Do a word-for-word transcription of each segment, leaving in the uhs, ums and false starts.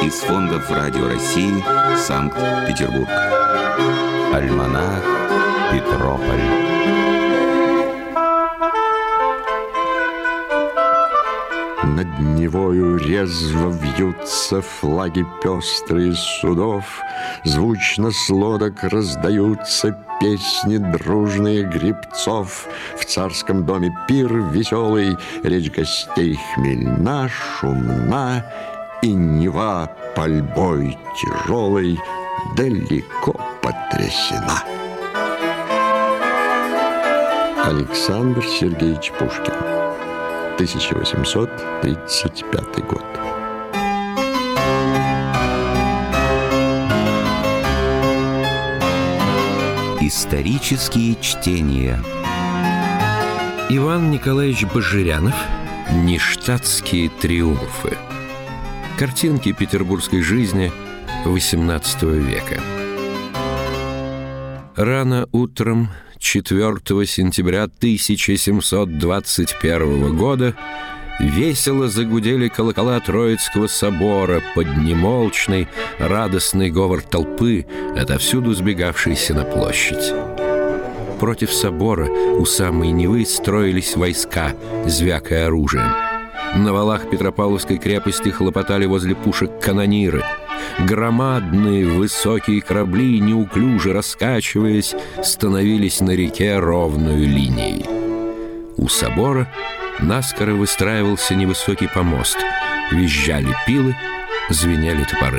из фондов Радио России, Санкт-Петербург. Альманах Петрополь. Над Невою резво вьются флаги пестрые судов, звучно с лодок раздаются песни дружные гребцов. В царском доме пир веселый, речь гостей хмельна, шумна, и Нева пальбой тяжелой далеко потрясена. Александр Сергеевич Пушкин, тысяча восемьсот тридцать пятый год. Исторические чтения. Иван Николаевич Божирянов. Ништадтские триумфы. Картинки петербургской жизни восемнадцатого века. Рано утром четвёртого сентября тысяча семьсот двадцать первого года весело загудели колокола Троицкого собора под немолчный, радостный говор толпы, отовсюду сбегавшейся на площадь. Против собора у самой Невы строились войска, звякая оружием. На валах Петропавловской крепости хлопотали возле пушек канониры. Громадные высокие корабли, неуклюже раскачиваясь, становились на реке ровную линией. У собора наскоро выстраивался невысокий помост. Визжали пилы, звенели топоры.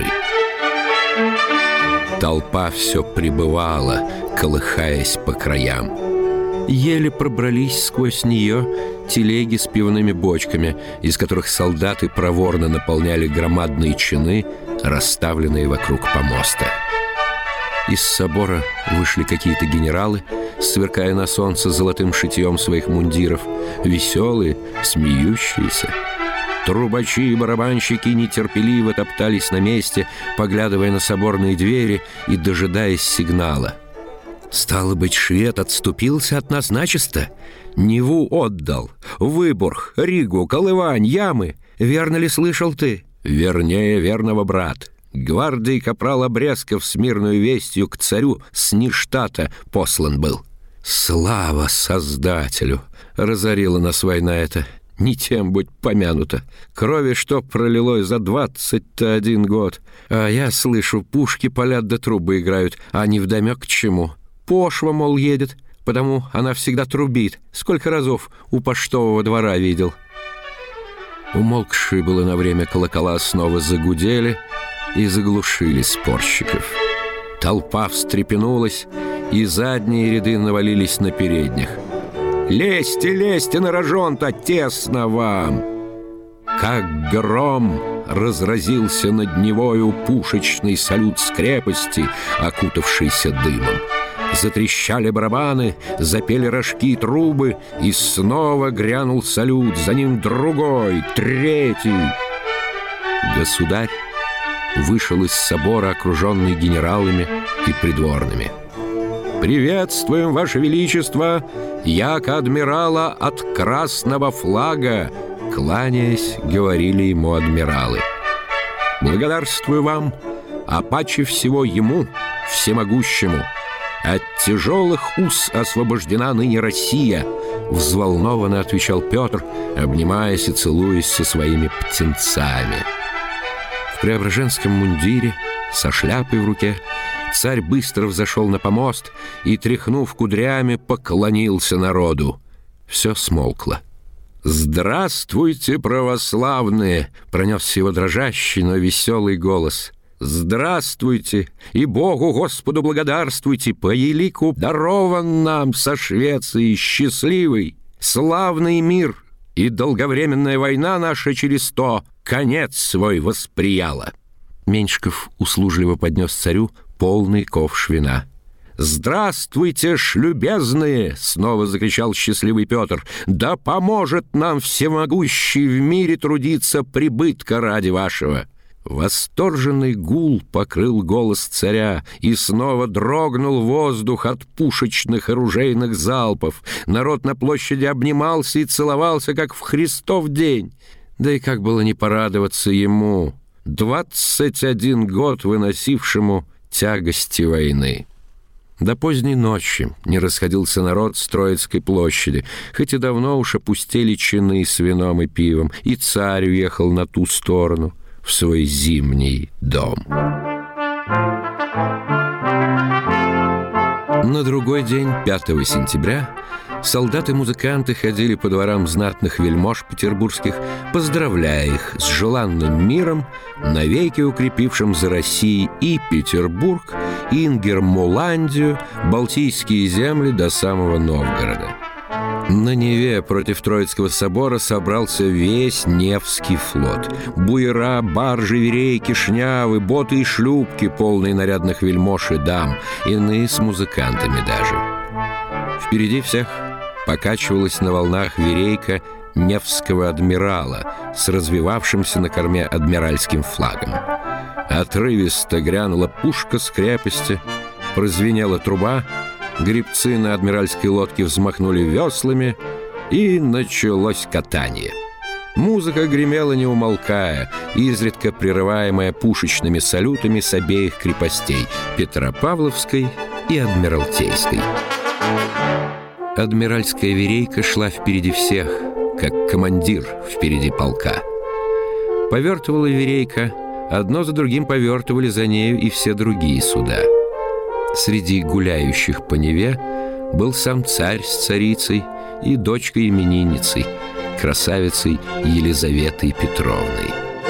Толпа все прибывала, колыхаясь по краям. Еле пробрались сквозь нее телеги с пивными бочками, из которых солдаты проворно наполняли громадные чины, расставленные вокруг помоста. Из собора вышли какие-то генералы, сверкая на солнце золотым шитьем своих мундиров, веселые, смеющиеся. Трубачи и барабанщики нетерпеливо топтались на месте, поглядывая на соборные двери и дожидаясь сигнала. «Стало быть, швед отступился от нас начисто? Неву отдал, Выборг, Ригу, Колывань, Ямы. Верно ли слышал ты?» «Вернее верного, брат. Гвардии капрал Обрезков с мирную вестью к царю с Ништадта послан был». «Слава Создателю! Разорила нас война эта. Не тем будь помянута. Крови что пролилось за двадцать-то один год. А я слышу, пушки палят да трубы играют, а невдомек к чему. Пошва, мол, едет, потому она всегда трубит. Сколько разов у поштового двора видел». Умолкшие было на время колокола снова загудели и заглушили спорщиков. Толпа встрепенулась, и задние ряды навалились на передних. «Лезьте, лезьте на рожон-то, тесно вам!» Как гром разразился над Невою пушечный салют с крепости, окутавшийся дымом. Затрещали барабаны, запели рожки и трубы, и снова грянул салют, за ним другой, третий. Государь вышел из собора, окруженный генералами и придворными. «Приветствуем, Ваше Величество, яко адмирала от красного флага!» Кланяясь, говорили ему адмиралы. «Благодарствую вам, а паче всего ему, всемогущему. От тяжелых уз освобождена ныне Россия», — взволнованно отвечал Петр, обнимаясь и целуясь со своими птенцами. В преображенском мундире, со шляпой в руке, царь быстро взошел на помост и, тряхнув кудрями, поклонился народу. Все смолкло. «Здравствуйте, православные!» — пронесся его дрожащий, но веселый голос. «Здравствуйте, и Богу Господу благодарствуйте, по елику дарован нам со Швецией счастливый, славный мир, и долговременная война наша через то конец свой восприяла». Меньшиков услужливо поднес царю полный ковш вина. «Здравствуйте, шлюбезные!» — снова закричал счастливый Петр. «Да поможет нам всемогущий в мире трудиться прибытка ради вашего!» Восторженный гул покрыл голос царя, и снова дрогнул воздух от пушечных и ружейных залпов. Народ на площади обнимался и целовался, как в Христов день. Да и как было не порадоваться ему, двадцать один год выносившему тягости войны. До поздней ночи не расходился народ с Троицкой площади, хоть и давно уж опустели чины с вином и пивом, и царь уехал на ту сторону, в свой зимний дом. На другой день, пятого сентября, солдаты-музыканты ходили по дворам знатных вельмож петербургских, поздравляя их с желанным миром, навеки укрепившим за Россией и Петербург, и Ингермуландию, Балтийские земли до самого Новгорода. На Неве против Троицкого собора собрался весь Невский флот. Буера, баржи, верейки, шнявы, боты и шлюпки, полные нарядных вельмож и дам, иные с музыкантами даже. Впереди всех покачивалась на волнах верейка Невского адмирала с развивавшимся на корме адмиральским флагом. Отрывисто грянула пушка с крепости, прозвенела труба, гребцы на адмиральской лодке взмахнули веслами, и началось катание. Музыка гремела не умолкая, изредка прерываемая пушечными салютами с обеих крепостей – Петропавловской и Адмиралтейской. Адмиральская верейка шла впереди всех, как командир впереди полка. Повертывала верейка, одно за другим повертывали за нею и все другие суда. Среди гуляющих по Неве был сам царь с царицей и дочкой-именинницей, красавицей Елизаветой Петровной.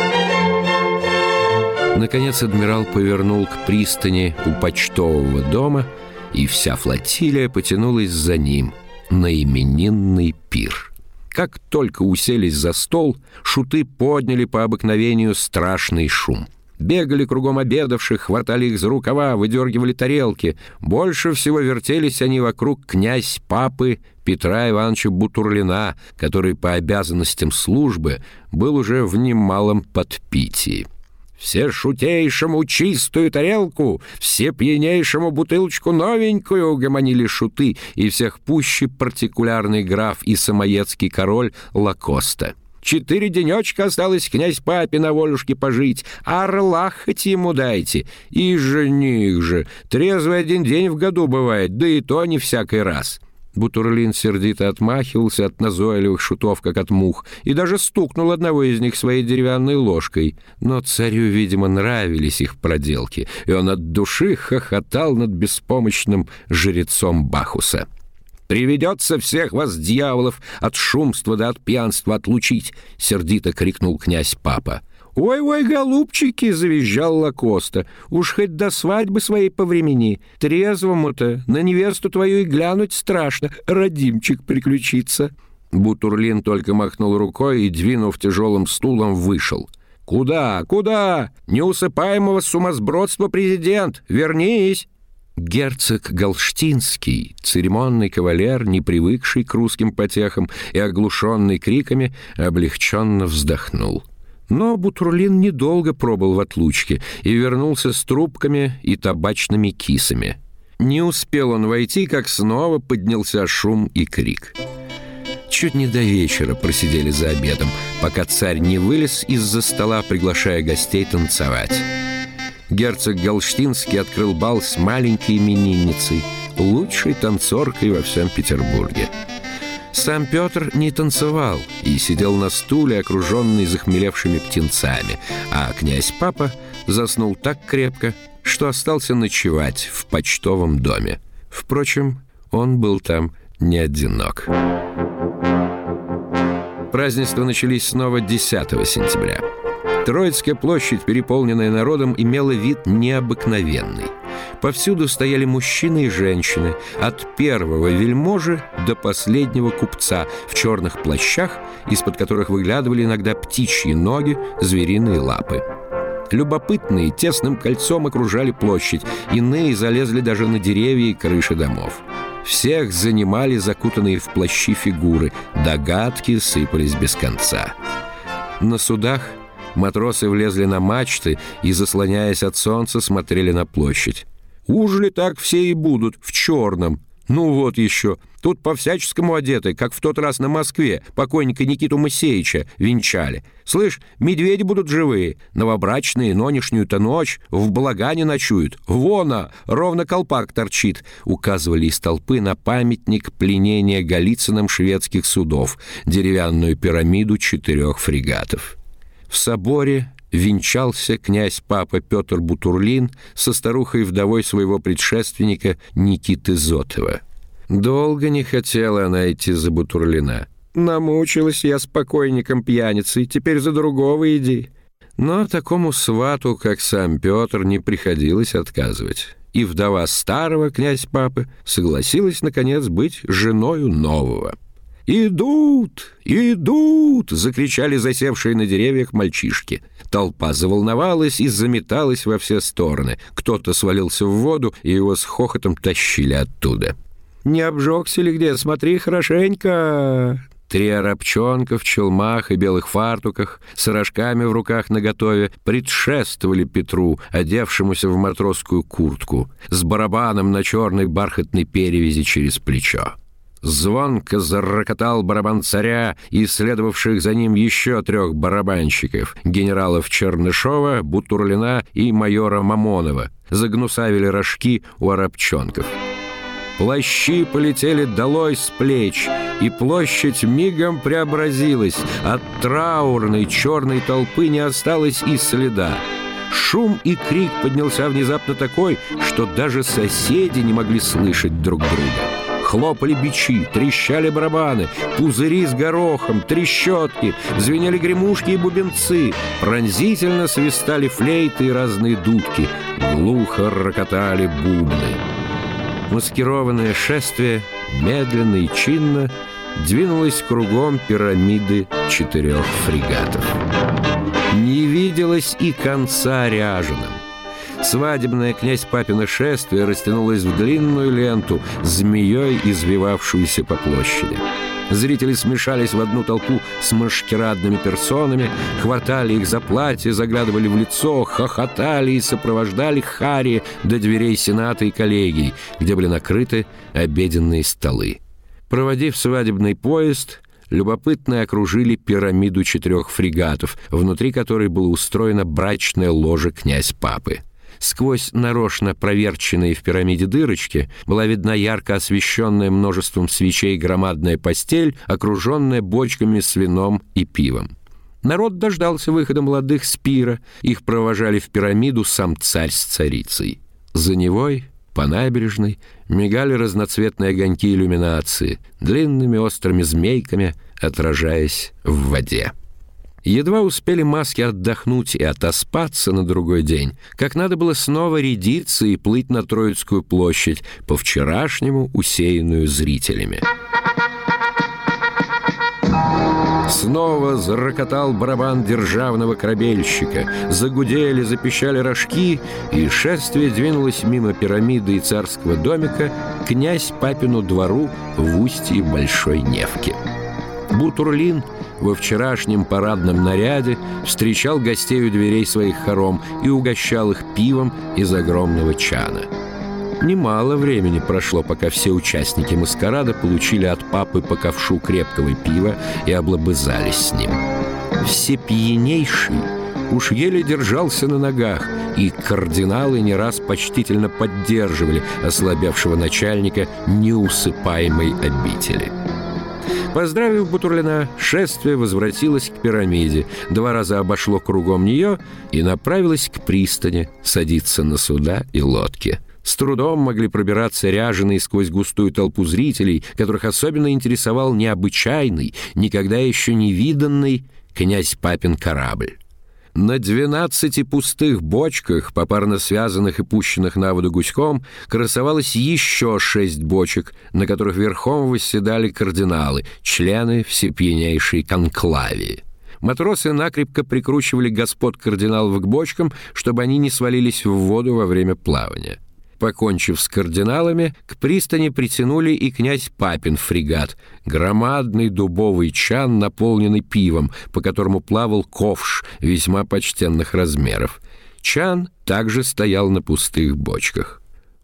Наконец адмирал повернул к пристани у почтового дома, и вся флотилия потянулась за ним на именинный пир. Как только уселись за стол, шуты подняли по обыкновению страшный шум. Бегали кругом обедавших, хватали их за рукава, выдергивали тарелки. Больше всего вертелись они вокруг князь-папы Петра Ивановича Бутурлина, который по обязанностям службы был уже в немалом подпитии. «Все шутейшему чистую тарелку, все пьянейшему бутылочку новенькую», — гомонили шуты, и всех пуще партикулярный граф и самоедский король Лакоста. «Четыре денечка осталось князь папе на волюшке пожить, орла хоть ему дайте. И жених же, трезвый один день в году бывает, да и то не всякий раз». Бутурлин сердито отмахивался от назойливых шутов, как от мух, и даже стукнул одного из них своей деревянной ложкой. Но царю, видимо, нравились их проделки, и он от души хохотал над беспомощным жрецом Бахуса. «Приведется всех вас, дьяволов, от шумства да от пьянства отлучить!» — сердито крикнул князь-папа. «Ой-ой, голубчики!» — завизжал Лакоста. «Уж хоть до свадьбы своей повремени. Трезвому-то на невесту твою и глянуть страшно. Родимчик приключится». Бутурлин только махнул рукой и, двинув тяжелым стулом, вышел. «Куда? Куда? Неусыпаемого сумасбродства президент! Вернись!» Герцог Галштинский, церемонный кавалер, не привыкший к русским потехам и оглушенный криками, облегченно вздохнул. Но Бутурлин недолго пробыл в отлучке и вернулся с трубками и табачными кисами. Не успел он войти, как снова поднялся шум и крик. Чуть не до вечера просидели за обедом, пока царь не вылез из-за стола, приглашая гостей танцевать. Герцог Галштинский открыл бал с маленькой именинницей, лучшей танцоркой во всем Петербурге. Сам Петр не танцевал и сидел на стуле, окруженный захмелевшими птенцами, а князь-папа заснул так крепко, что остался ночевать в почтовом доме. Впрочем, он был там не одинок. Празднества начались снова десятого сентября. Троицкая площадь, переполненная народом, имела вид необыкновенный. Повсюду стояли мужчины и женщины, от первого вельможи до последнего купца в черных плащах, из-под которых выглядывали иногда птичьи ноги, звериные лапы. Любопытные тесным кольцом окружали площадь, иные залезли даже на деревья и крыши домов. Всех занимали закутанные в плащи фигуры, догадки сыпались без конца. На судах матросы влезли на мачты и, заслоняясь от солнца, смотрели на площадь. «Уж ли так все и будут в черном?» Ну вот еще. Тут по-всяческому одеты, как в тот раз на Москве покойника Никиту Моисеевича венчали. Слышь, медведи будут живые, новобрачные нонешнюю-то ночь в балагане ночуют. Вон, ровно колпак торчит», — указывали из толпы на памятник пленения Голицыным шведских судов, деревянную пирамиду четырех фрегатов. В соборе венчался князь-папа Петр Бутурлин со старухой-вдовой своего предшественника Никиты Зотова. Долго не хотела она идти за Бутурлина. «Намучилась я с покойником пьяницей, теперь за другого иди». Но такому свату, как сам Петр, не приходилось отказывать. И вдова старого князь-папы согласилась, наконец, быть женою нового. «Идут! Идут!» — закричали засевшие на деревьях мальчишки. Толпа заволновалась и заметалась во все стороны. Кто-то свалился в воду, и его с хохотом тащили оттуда. «Не обжегся ли где? Смотри хорошенько!» Три арабчонка в челмах и белых фартуках с рожками в руках наготове предшествовали Петру, одевшемуся в матросскую куртку, с барабаном на черной бархатной перевязи через плечо. Звонко зарокотал барабан царя и следовавших за ним еще трех барабанщиков, генералов Чернышова, Бутурлина и майора Мамонова. Загнусавили рожки у арабчонков. Плащи полетели долой с плеч, и площадь мигом преобразилась. От траурной черной толпы не осталось и следа. Шум и крик поднялся внезапно такой, что даже соседи не могли слышать друг друга. Хлопали бичи, трещали барабаны, пузыри с горохом, трещотки, звенели гремушки и бубенцы, пронзительно свистали флейты и разные дудки, глухо рокотали бубны. Маскированное шествие медленно и чинно двинулось кругом пирамиды четырех фрегатов. Не виделось и конца ряженым. Свадебное князь-папино шествие растянулось в длинную ленту, змеей извивавшуюся по площади. Зрители смешались в одну толпу с машкерадными персонами, хватали их за платье, заглядывали в лицо, хохотали и сопровождали хари до дверей Сената и коллегий, где были накрыты обеденные столы. Проводив свадебный поезд, любопытные окружили пирамиду четырех фрегатов, внутри которой было устроено брачное ложе князь-папы. Сквозь нарочно проверченные в пирамиде дырочки была видна ярко освещенная множеством свечей громадная постель, окруженная бочками с вином и пивом. Народ дождался выхода молодых с пира, их провожали в пирамиду сам царь с царицей. За Невой, по набережной, мигали разноцветные огоньки иллюминации, длинными острыми змейками отражаясь в воде. Едва успели маски отдохнуть и отоспаться на другой день, как надо было снова рядиться и плыть на Троицкую площадь, по-вчерашнему усеянную зрителями. Снова зарокотал барабан державного корабельщика, загудели, запищали рожки, и шествие двинулось мимо пирамиды и царского домика к князь-папину двору в устье Большой Невки. Бутурлин во вчерашнем парадном наряде встречал гостей у дверей своих хором и угощал их пивом из огромного чана. Немало времени прошло, пока все участники маскарада получили от папы по ковшу крепкого пива и облобызались с ним. Всепьянейший уж еле держался на ногах, и кардиналы не раз почтительно поддерживали ослабевшего начальника неусыпаемой обители. Поздравив Бутурлина, шествие возвратилось к пирамиде, два раза обошло кругом нее и направилось к пристани садиться на суда и лодки. С трудом могли пробираться ряженые сквозь густую толпу зрителей, которых особенно интересовал необычайный, никогда еще не виданный князь-папин корабль. На двенадцати пустых бочках, попарно связанных и пущенных на воду гуськом, красовалось еще шесть бочек, на которых верхом восседали кардиналы, члены всепьянейшей конклавии. Матросы накрепко прикручивали господ кардиналов к бочкам, чтобы они не свалились в воду во время плавания. Покончив с кардиналами, к пристани притянули и князь-папин фрегат, громадный дубовый чан, наполненный пивом, по которому плавал ковш весьма почтенных размеров. Чан также стоял на пустых бочках.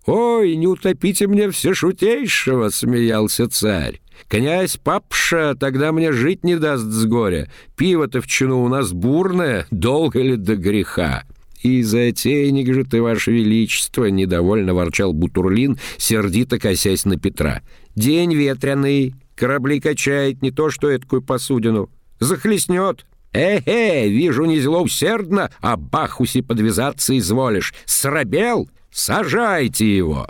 «Ой, не утопите мне всешутейшего!» — смеялся царь. «Князь Папша тогда мне жить не даст с горя. Пиво-то в чину у нас бурное, долго ли до греха?» «И затейник же ты, ваше величество!» — недовольно ворчал Бутурлин, сердито косясь на Петра. «День ветреный, корабли качает, не то что эткую посудину. Захлестнет. Э-э, вижу, не зло усердно, а Бахусе подвязаться изволишь. Срабел? Сажайте его!»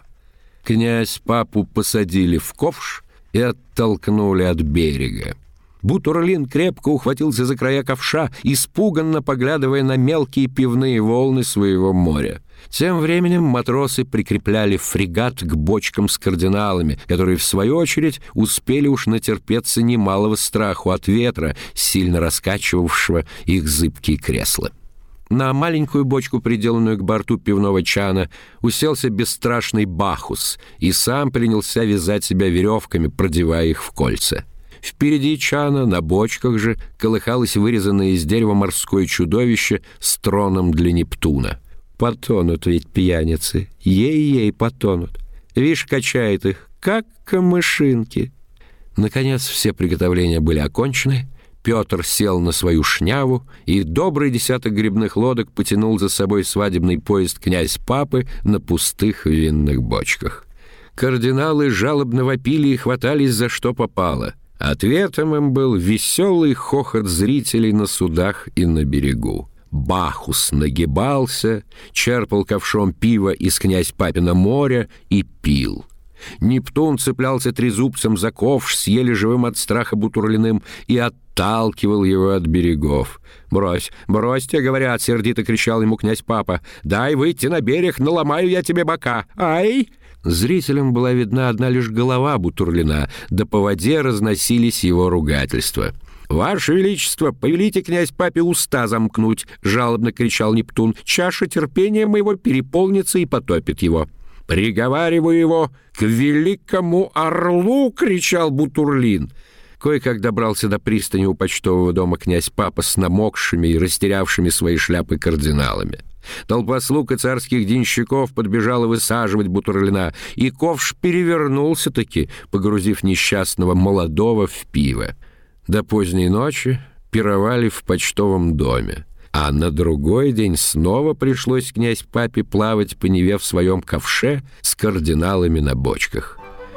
Князь Папу посадили в ковш и оттолкнули от берега. Бутурлин крепко ухватился за края ковша, испуганно поглядывая на мелкие пивные волны своего моря. Тем временем матросы прикрепляли фрегат к бочкам с кардиналами, которые, в свою очередь, успели уж натерпеться немалого страху от ветра, сильно раскачивавшего их зыбкие кресла. На маленькую бочку, приделанную к борту пивного чана, уселся бесстрашный Бахус и сам принялся вязать себя веревками, продевая их в кольца. Впереди чана, на бочках же, колыхалось вырезанное из дерева морское чудовище с троном для Нептуна. Потонут ведь пьяницы, ей-ей потонут. Вишь, качает их, как камышинки. Наконец все приготовления были окончены. Петр сел на свою шняву, и добрый десяток гребных лодок потянул за собой свадебный поезд князь Папы на пустых винных бочках. Кардиналы жалобно вопили и хватались за что попало. Ответом им был веселый хохот зрителей на судах и на берегу. Бахус нагибался, черпал ковшом пива из князь Папина моря и пил. Нептун цеплялся трезубцем за ковш с еле живым от страха Бутурлиным и отталкивал его от берегов. «Брось, брось, тебе говорят!» — сердито кричал ему князь Папа. «Дай выйти на берег, наломаю я тебе бока! Ай!» Зрителям была видна одна лишь голова Бутурлина, да по воде разносились его ругательства. «Ваше Величество, повелите князь Папе уста замкнуть!» — жалобно кричал Нептун. «Чаша терпения моего переполнится и потопит его». «Приговариваю его к великому орлу!» — кричал Бутурлин. Кое-как добрался до пристани у почтового дома князь Папа с намокшими и растерявшими свои шляпы кардиналами. Толпа слуг и царских денщиков подбежала высаживать Бутурлина, и ковш перевернулся-таки, погрузив несчастного молодого в пиво. До поздней ночи пировали в почтовом доме, а на другой день снова пришлось князь Папе плавать по Неве в своем ковше с кардиналами на бочках.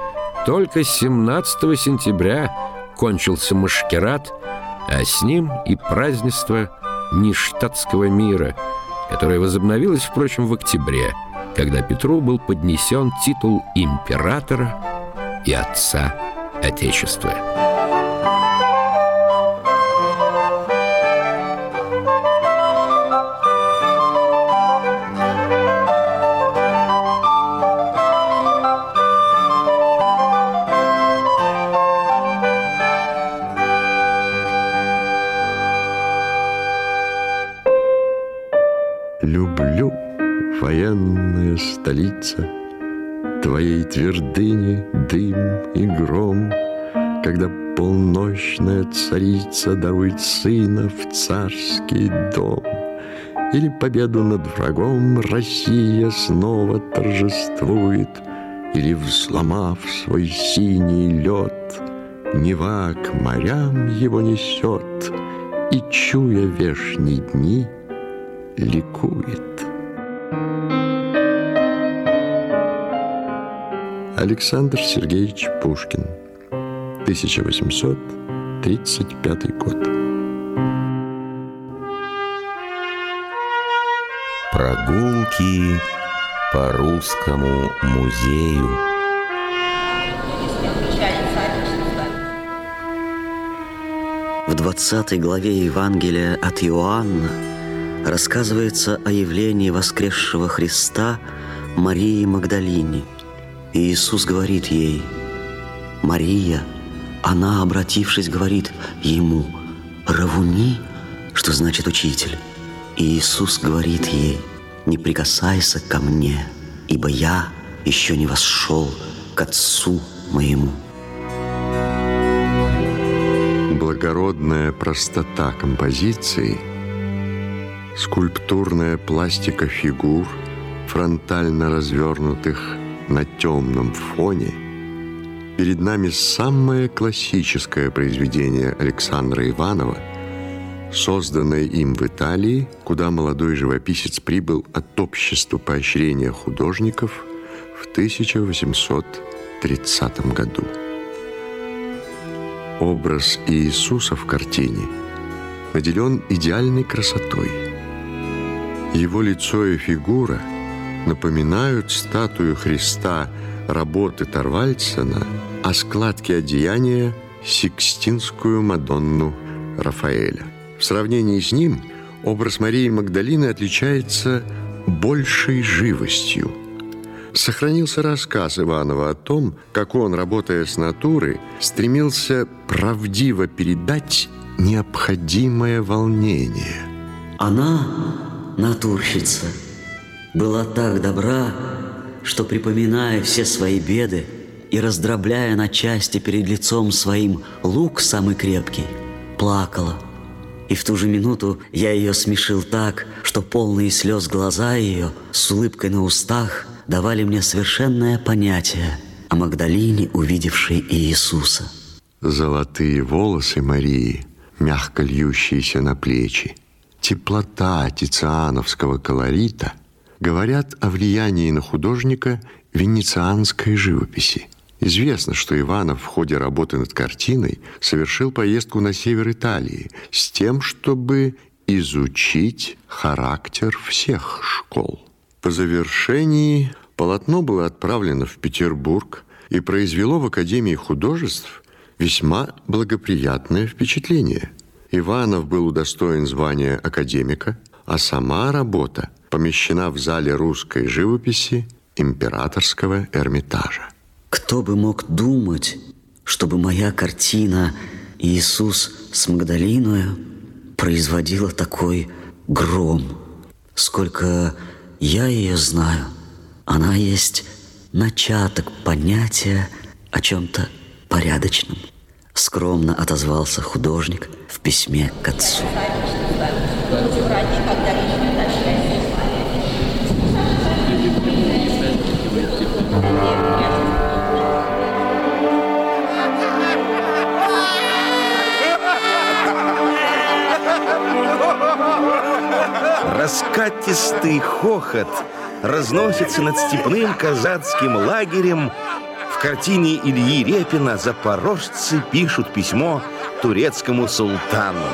Только семнадцатого сентября кончился машкерад, а с ним и празднество Ништадтского мира, которое возобновилось, впрочем, в октябре, когда Петру был поднесен титул императора и отца Отечества. Люблю, военная столица, твоей твердыни дым и гром, когда полночная царица дарует сына в царский дом. Или победу над врагом Россия снова торжествует, или, взломав свой синий лед, Нева к морям его несет, и, чуя вешние дни, ликует. Александр Сергеевич Пушкин, тысяча восемьсот тридцать пятый год. Прогулки по Русскому музею. В двадцатой главе Евангелия от Иоанна рассказывается о явлении воскресшего Христа Марии Магдалине. И Иисус говорит ей: «Мария». Она, обратившись, говорит ему: «Равуни», что значит «учитель». И Иисус говорит ей: «Не прикасайся ко мне, ибо я еще не восшел к Отцу моему». Благородная простота композиции, скульптурная пластика фигур, фронтально развернутых на темном фоне перед нами самое классическое произведение Александра Иванова, созданное им в Италии, куда молодой живописец прибыл от Общества поощрения художников в тысяча восемьсот тридцатом году. Образ Иисуса в картине наделен идеальной красотой. Его лицо и фигура напоминают статую Христа работы Торвальдсена, а складки одеяния – Сикстинскую Мадонну Рафаэля. В сравнении с ним образ Марии Магдалины отличается большей живостью. Сохранился рассказ Иванова о том, как он, работая с натурой, стремился правдиво передать необходимое волнение. Она, натурщица, была так добра, что, припоминая все свои беды и раздробляя на части перед лицом своим лук самый крепкий, плакала. И в ту же минуту я ее смешил так, что полные слез глаза ее с улыбкой на устах давали мне совершенное понятие о Магдалине, увидевшей Иисуса. Золотые волосы Марии, мягко льющиеся на плечи, теплота тициановского колорита говорят о влиянии на художника венецианской живописи. Известно, что Иванов в ходе работы над картиной совершил поездку на север Италии с тем, чтобы изучить характер всех школ. По завершении полотно было отправлено в Петербург и произвело в Академии художеств весьма благоприятное впечатление. Иванов был удостоен звания академика, а сама работа помещена в зале русской живописи Императорского Эрмитажа. Кто бы мог думать, чтобы моя картина «Иисус с Магдалиною» производила такой гром. Сколько я ее знаю, она есть начаток понятия о чем-то порядочном. Скромно отозвался художник в письме к отцу. Раскатистый хохот разносится над степным казацким лагерем. В картине Ильи Репина запорожцы пишут письмо турецкому султану.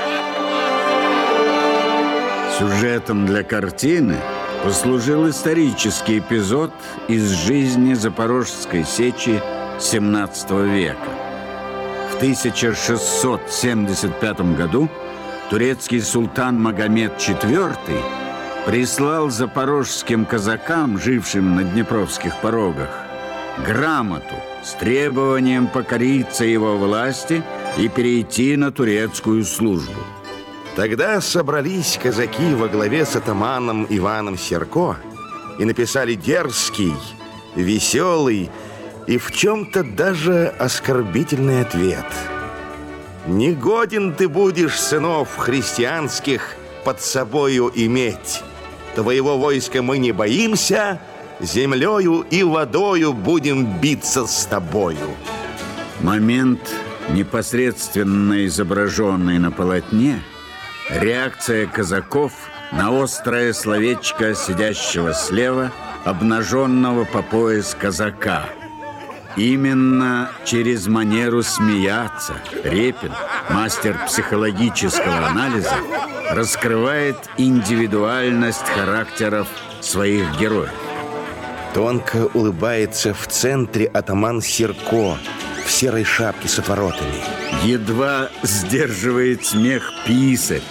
Сюжетом для картины послужил исторический эпизод из жизни Запорожской сечи семнадцатого века. В тысяча шестьсот семьдесят пятом году турецкий султан Магомед четвёртый прислал запорожским казакам, жившим на Днепровских порогах, грамоту с требованием покориться его власти и перейти на турецкую службу. Тогда собрались казаки во главе с атаманом Иваном Серко и написали дерзкий, веселый и в чем-то даже оскорбительный ответ. «Негоден ты будешь сынов христианских под собою иметь. Твоего войска мы не боимся, землею и водою будем биться с тобою». Момент, непосредственно изображенный на полотне, реакция казаков на острое словечко сидящего слева, обнаженного по пояс казака. Именно через манеру смеяться Репин, мастер психологического анализа, раскрывает индивидуальность характеров своих героев. Тонко улыбается в центре атаман Серко в серой шапке с отворотами. Едва сдерживает смех писарь.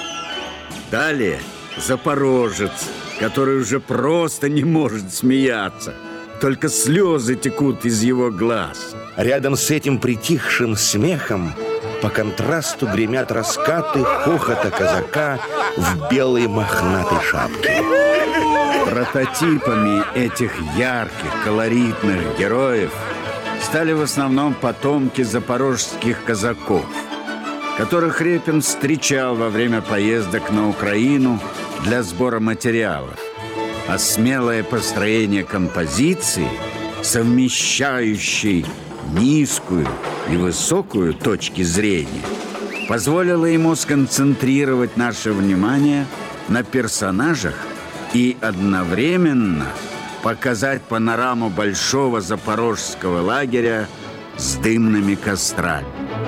Далее запорожец, который уже просто не может смеяться. Только слезы текут из его глаз. Рядом с этим притихшим смехом по контрасту гремят раскаты хохота казака в белой мохнатой шапке. Прототипами этих ярких, колоритных героев стали в основном потомки запорожских казаков, которых Репин встречал во время поездок на Украину для сбора материалов. а смелое построение композиции, совмещающей низкую и высокую точки зрения, позволило ему сконцентрировать наше внимание на персонажах и одновременно показать панораму большого запорожского лагеря с дымными кострами.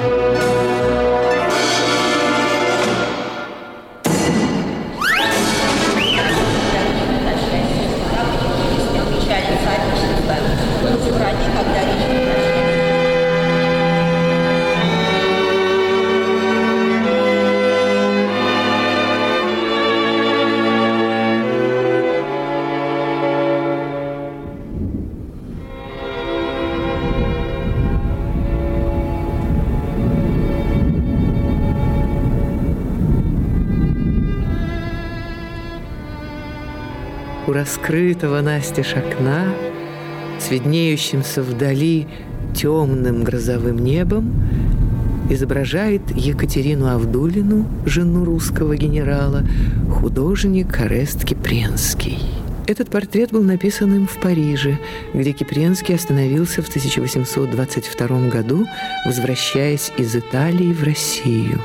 У раскрытого настежь окна, с виднеющимся вдали темным грозовым небом, изображает Екатерину Авдулину, жену русского генерала, художник Орест Кипренский. Этот портрет был написан им в Париже, где Кипренский остановился в тысяча восемьсот двадцать втором году, возвращаясь из Италии в Россию.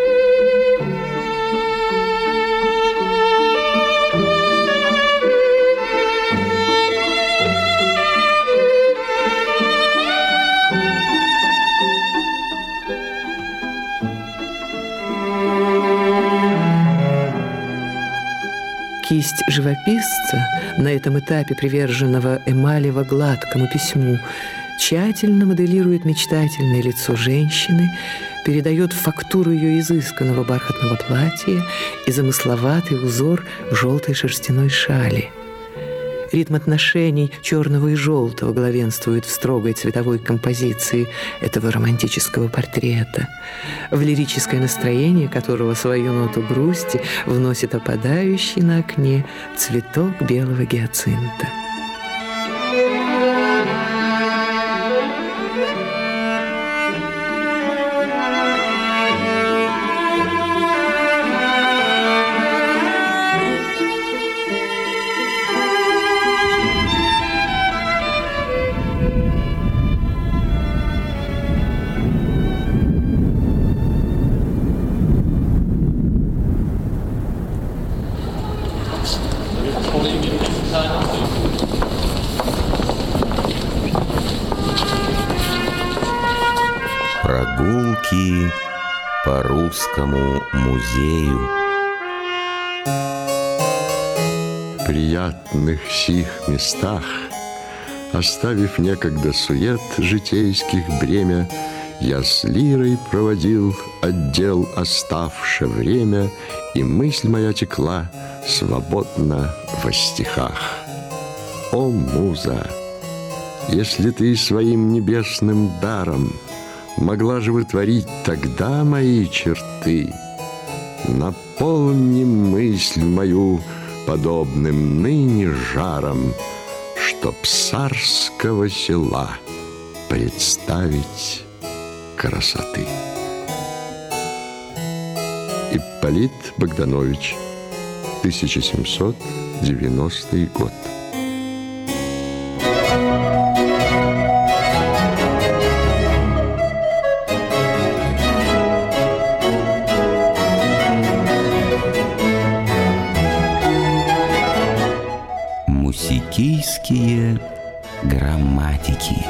Кисть живописца, на этом этапе приверженного эмалево-гладкому письму, тщательно моделирует мечтательное лицо женщины, передает фактуру ее изысканного бархатного платья и замысловатый узор в желтой шерстяной шали. Ритм отношений черного и желтого главенствует в строгой цветовой композиции этого романтического портрета, в лирическое настроение которого свою ноту грусти вносит опадающий на окне цветок белого гиацинта. Прогулки по русскому музею. В приятных сих местах, оставив некогда сует житейских бремя, я с лирой проводил отдел оставше время, и мысль моя текла свободно во стихах. О, муза, если ты своим небесным даром могла же вытворить тогда мои черты, наполни мысль мою подобным ныне жаром, чтоб царского села представить красоты. Ипполит Богданович, тысяча семьсот девяностый год. Мусикийские грамматики.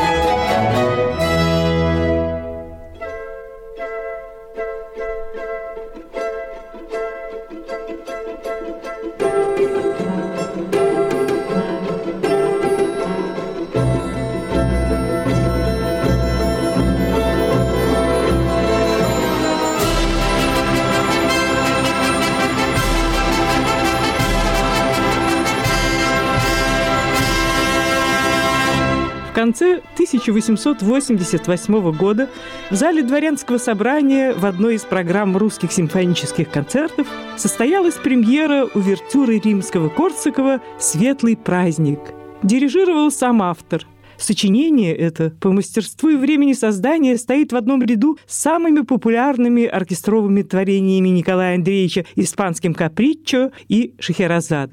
В конце тысяча восемьсот восемьдесят восьмого года в зале Дворянского собрания в одной из программ русских симфонических концертов состоялась премьера увертюры Римского-Корсакова «Светлый праздник». Дирижировал сам автор. Сочинение это по мастерству и времени создания стоит в одном ряду с самыми популярными оркестровыми творениями Николая Андреевича «Испанским каприччо» и «Шахерезадой».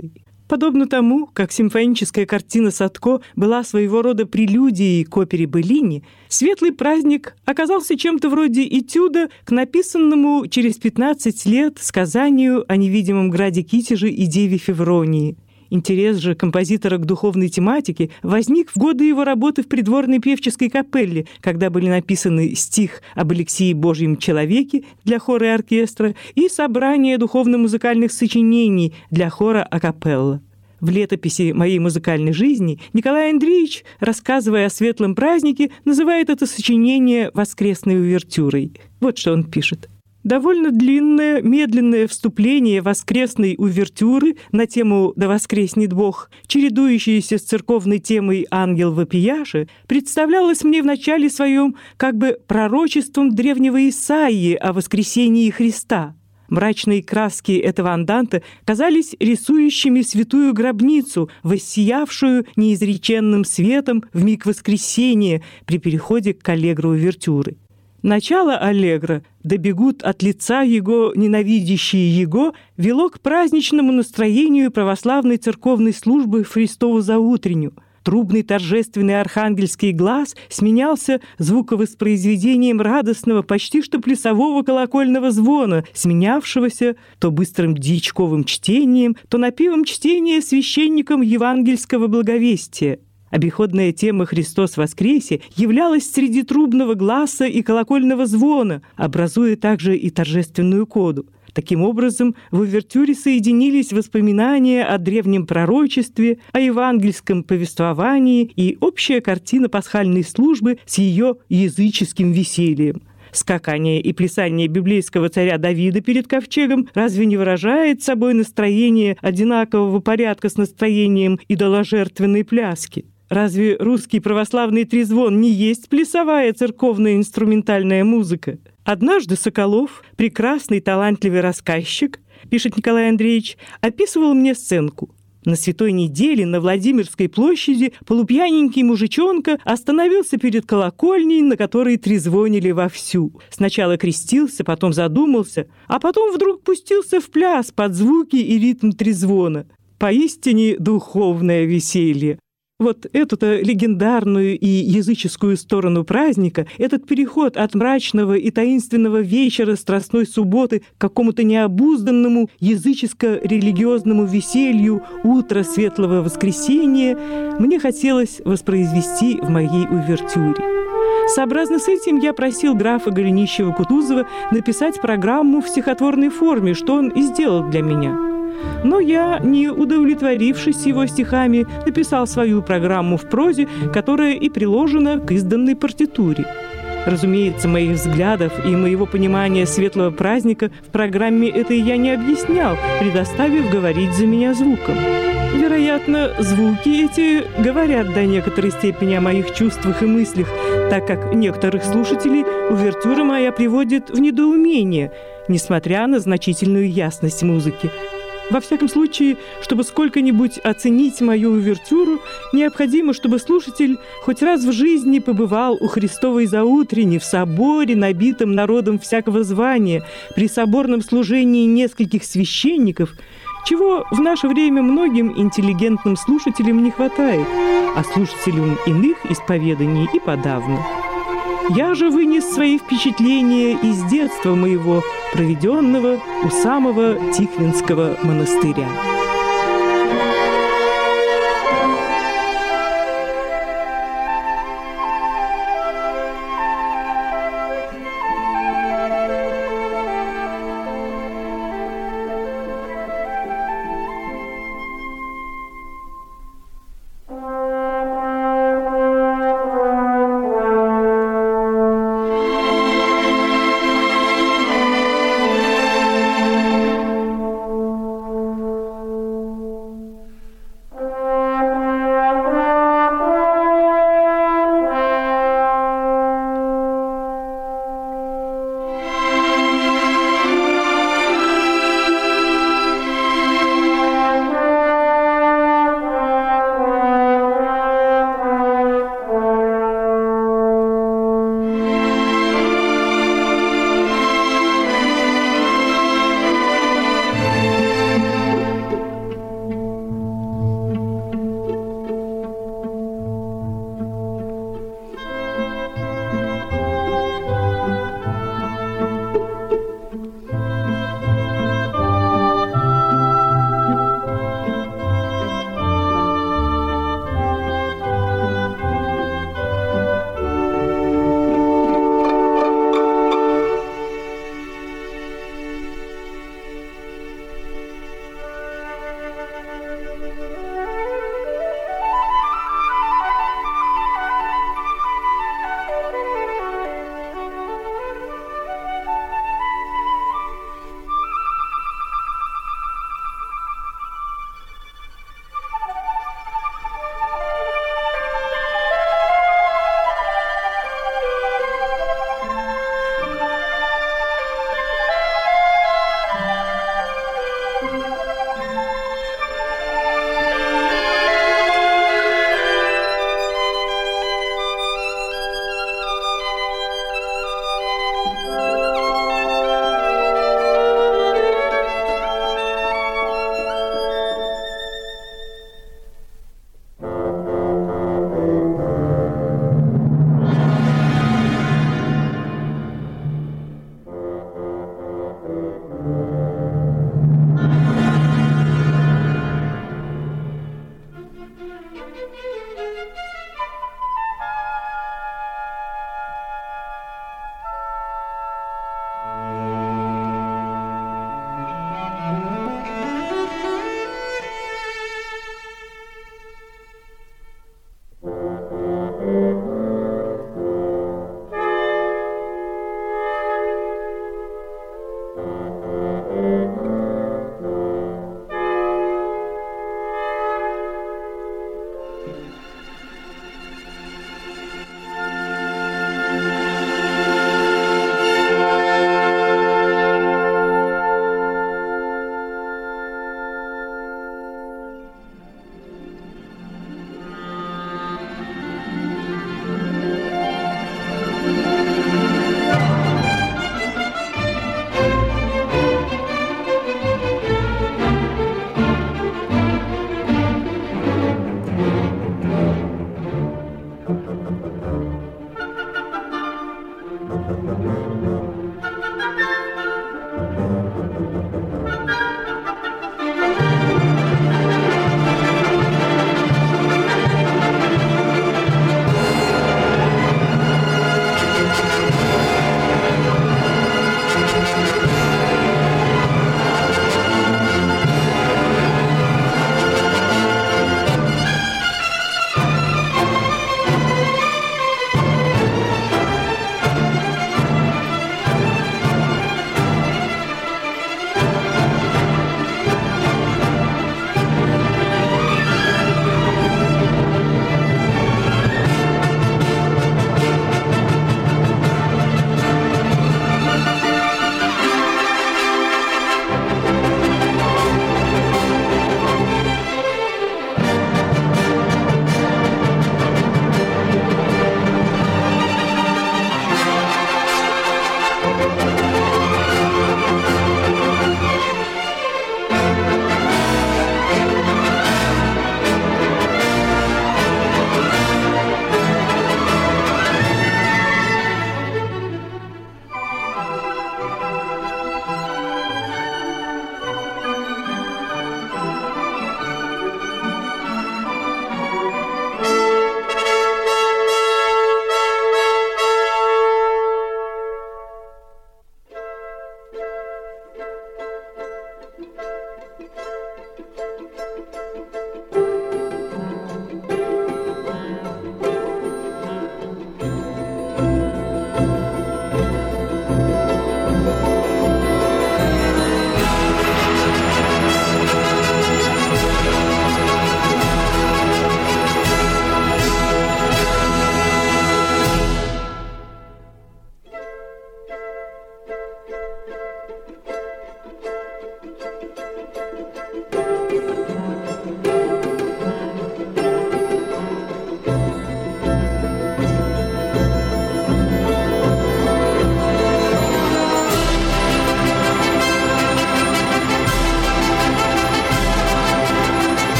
Подобно тому, как симфоническая картина Садко была своего рода прелюдией к опере Беллини, «Светлый праздник» оказался чем-то вроде этюда к написанному через пятнадцать лет сказанию о невидимом граде Китеже и деве Февронии. Интерес же композитора к духовной тематике возник в годы его работы в придворной певческой капелле, когда были написаны стих об Алексее Божьем человеке для хора и оркестра и собрание духовно-музыкальных сочинений для хора акапелла. В летописи моей музыкальной жизни Николай Андреевич, рассказывая о светлом празднике, называет это сочинение «воскресной увертюрой». Вот что он пишет. Довольно длинное, медленное вступление воскресной увертюры на тему «Да воскреснет Бог», чередующееся с церковной темой «Ангел вопияши», представлялось мне в начале своем как бы пророчеством древнего Исаии о воскресении Христа. Мрачные краски этого анданта казались рисующими святую гробницу, воссиявшую неизреченным светом в миг воскресения при переходе к аллегро увертюры. Начало аллегро «Да бегут от лица его ненавидящие его» вело к праздничному настроению православной церковной службы в Христову заутренню. Трубный торжественный архангельский глас сменялся звуковоспроизведением радостного, почти что плясового колокольного звона, сменявшегося то быстрым дьячковым чтением, то напевом чтения священником евангельского благовестия. Обиходная тема «Христос воскресе» являлась среди трубного гласа и колокольного звона, образуя также и торжественную коду. Таким образом, в увертюре соединились воспоминания о древнем пророчестве, о евангельском повествовании и общая картина пасхальной службы с ее языческим весельем. Скакание и плясание библейского царя Давида перед ковчегом разве не выражает собой настроение одинакового порядка с настроением идоложертвенной пляски? Разве русский православный трезвон не есть плясовая церковная инструментальная музыка? Однажды Соколов, прекрасный талантливый рассказчик, пишет Николай Андреевич, описывал мне сценку. На святой неделе на Владимирской площади полупьяненький мужичонка остановился перед колокольней, на которой трезвонили вовсю. Сначала крестился, потом задумался, а потом вдруг пустился в пляс под звуки и ритм трезвона. Поистине духовное веселье. Вот эту-то легендарную и языческую сторону праздника, этот переход от мрачного и таинственного вечера Страстной субботы к какому-то необузданному языческо-религиозному веселью утра Светлого Воскресения, мне хотелось воспроизвести в моей увертюре. Сообразно с этим я просил графа Голенищева-Кутузова написать программу в стихотворной форме, что он и сделал для меня. Но я, не удовлетворившись его стихами, написал свою программу в прозе, которая и приложена к изданной партитуре. Разумеется, моих взглядов и моего понимания светлого праздника в программе этой я не объяснял, предоставив говорить за меня звуком. Вероятно, звуки эти говорят до некоторой степени о моих чувствах и мыслях, так как некоторых слушателей увертюра моя приводит в недоумение, несмотря на значительную ясность музыки. Во всяком случае, чтобы сколько-нибудь оценить мою увертюру, необходимо, чтобы слушатель хоть раз в жизни побывал у Христовой заутрени в соборе, набитом народом всякого звания, при соборном служении нескольких священников, чего в наше время многим интеллигентным слушателям не хватает, а слушателям иных исповеданий и подавно. Я же вынес свои впечатления из детства моего, проведенного у самого Тихвинского монастыря.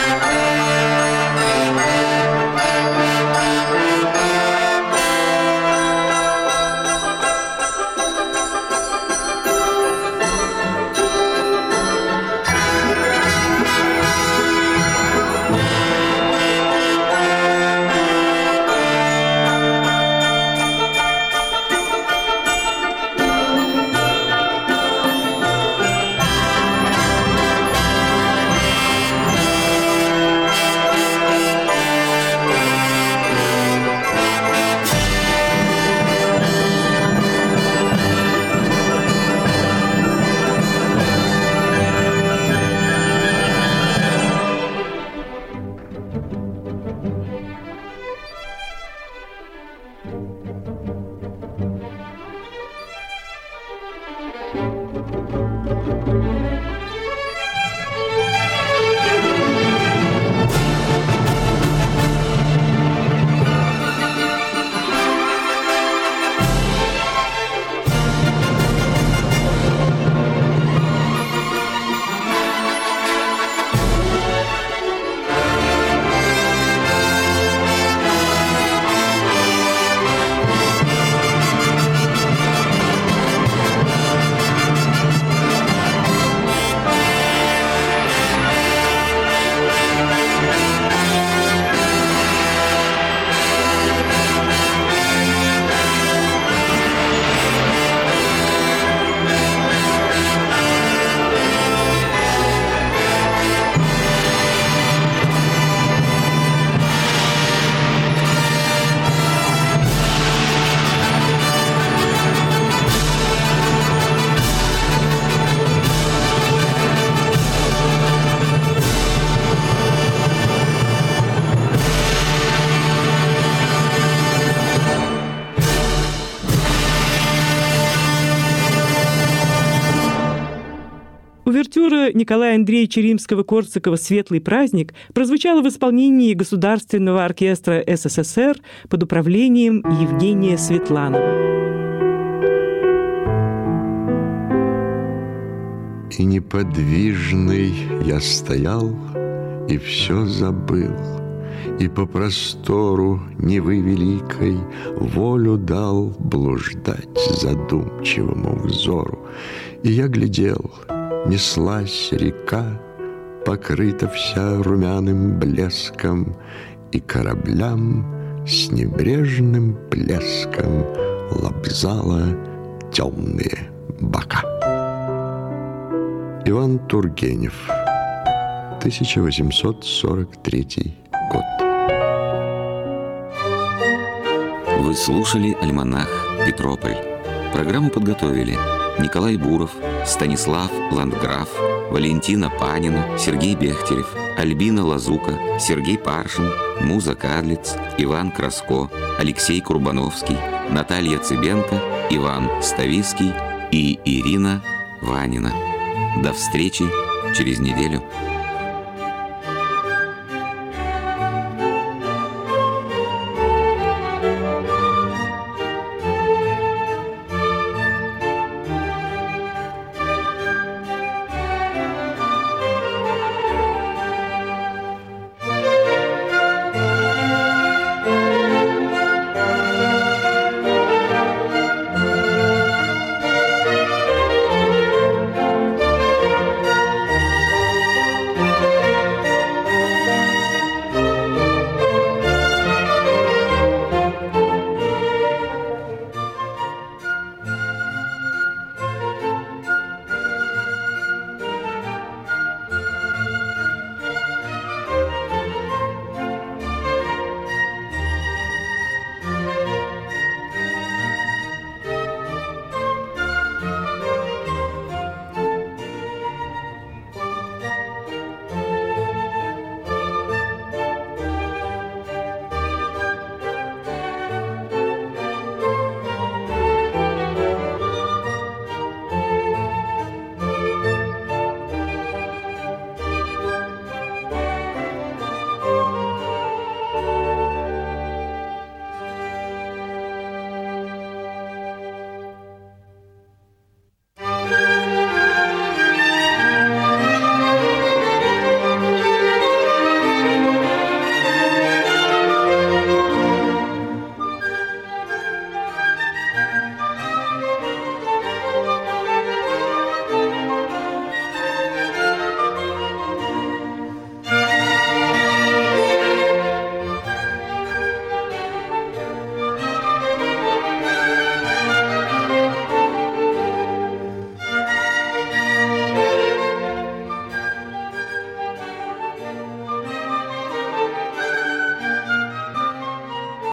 Увертюра Николая Андреевича Римского-Корсакова «Светлый праздник» прозвучала в исполнении Государственного оркестра СССР под управлением Евгения Светланова. И неподвижный я стоял, и все забыл, и по простору Невы великой волю дал блуждать задумчивому взору. И я глядел, неслась река, покрыта вся румяным блеском, и кораблям с небрежным плеском лобзала темные бока. Иван Тургенев, тысяча восемьсот сорок третий год. Вы слушали альманах «Петрополь». Программу подготовили Николай Буров, Станислав Ландграф, Валентина Панина, Сергей Бехтерев, Альбина Лазука, Сергей Паршин, Муза Кадлиц, Иван Краско, Алексей Курбановский, Наталья Цыбенко, Иван Ставицкий и Ирина Ванина. До встречи через неделю.